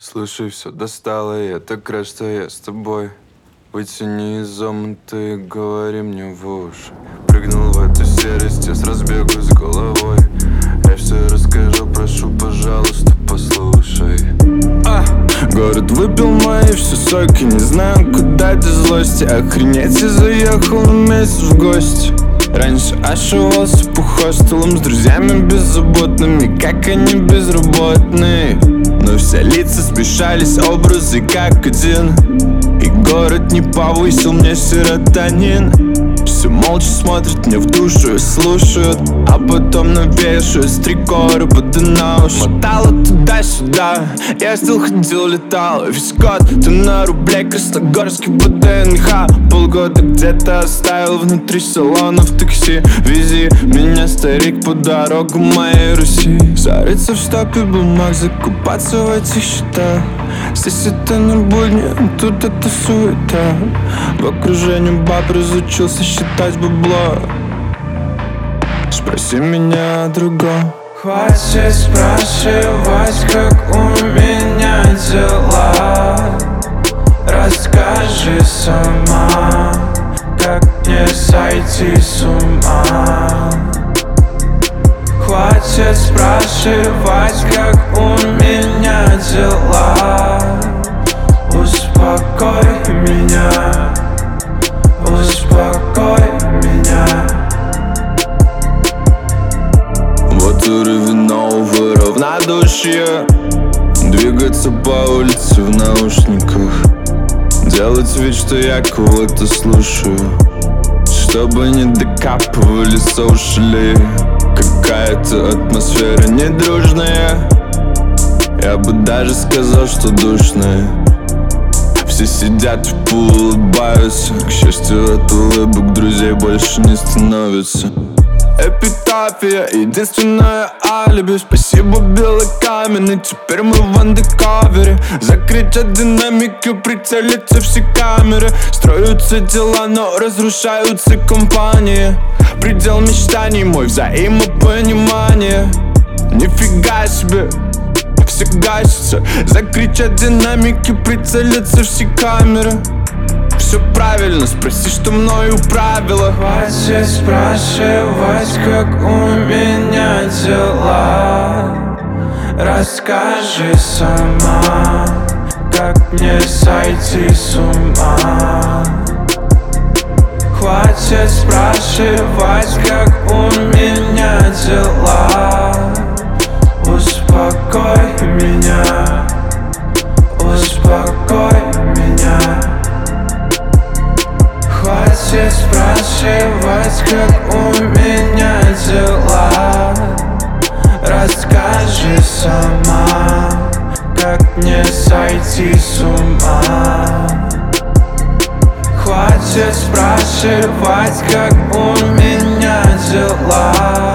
Слушай, все достало, и я так рад, что я с тобой. Вытяни из омута и говори мне в уши. Прыгнул в эту серость, я с разбегу с головой. Я все расскажу, прошу, пожалуйста, послушай. Город выпил мои все соки, не знаю, куда эта злость. Охренеть, я заехал на месяц в гости. Раньше ошивался по хостелам с друзьями беззаботными, как они безработные. Но все лица смешались, образы как один. И город не повысил мне серотонин. Все молча смотрят мне в душу и слушают, а потом навешивают стрекоры под на уши. Мотало туда-сюда, я стил, ходил, летал. Весь год ты на рублей, Красногорский по ДНХ. Полгода где-то оставил внутри салона в такси. Вези меня, старик, по дорогам моей Руси. Зарыться в стопе бумаг, закупаться в этих счетах. Здесь это не будни, тут это суета. В окружении баб разучился считать бабло. Спроси меня о другом. Хватит спрашивать, как у меня дела. Расскажи сама, как мне сойти с ума. Хватит спрашивать, как у меня дела. Успокой меня, успокой меня. Вот уровень нового равнодушия. Двигаться по улице в наушниках. Делать вид, что я кого-то слушаю, чтобы не докапывали соушали. Какая-то атмосфера недружная. Я бы даже сказал, что душная. Все сидят и улыбаются. К счастью, от улыбок друзей больше не становится. Эпитафия, единственное алиби. Спасибо, белый камень, и теперь мы в андекавере. Закрыть динамики, прицелиться все камеры. Строятся дела, но разрушаются компании. Предел мечтаний мой, взаимопонимание. Нифига себе, все гасится. Закричат динамики, прицелятся все камеры. Все правильно, спроси, что мною правило. Хватит спрашивать, как у меня дела. Расскажи сама, как мне сойти с ума. Хватит спрашивать, как у меня дела. Успокой меня, успокой меня. Хватит спрашивать, как у меня дела. Расскажи сама, как мне сойти с ума. Хватит спрашивать, как у меня дела.